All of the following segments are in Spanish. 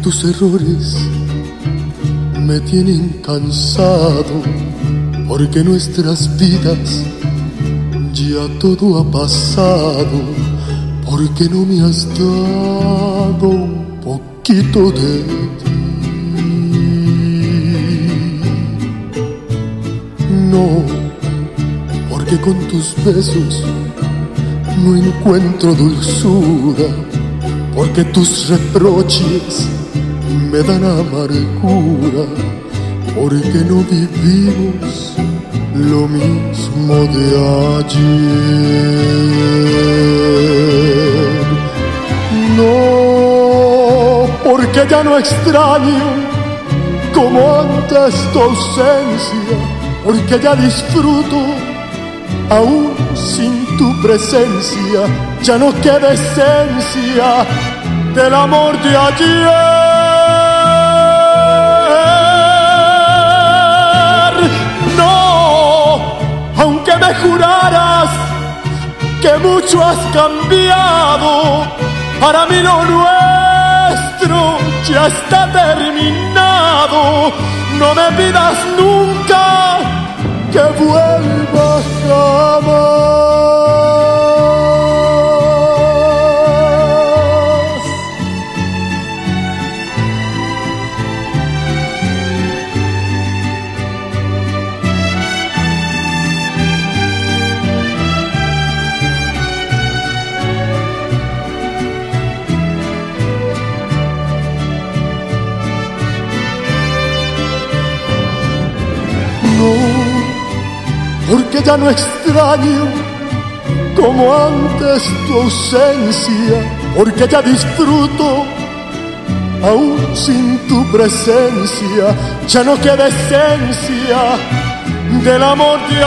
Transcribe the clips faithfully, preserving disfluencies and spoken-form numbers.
tus errores me tienen cansado, porque nuestras vidas ya todo ha pasado, porque no me has dado un poquito de ti. No, porque con tus besos no encuentro dulzura, porque tus reproches me dan amargura, porque no vivimos lo mismo de ayer. No, porque ya no extraño como antes tu ausencia, porque ya disfruto aún sin tu presencia, ya no queda esencia del amor de ayer. Aunque me juraras que mucho has cambiado, para mí lo nuestro ya está terminado. No me pidas nunca que vuelva jamás. Porque ya no extraño como antes tu ausencia, porque ya disfruto aún sin tu presencia, ya no queda esencia del amor de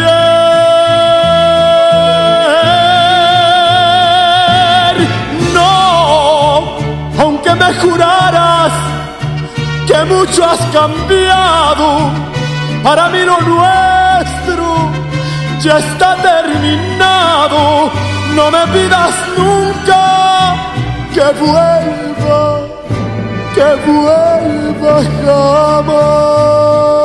ayer. No, aunque me juraras que mucho has cambiado, para mí lo nuestro ya está terminado. No me pidas nunca que vuelva, que vuelva jamás.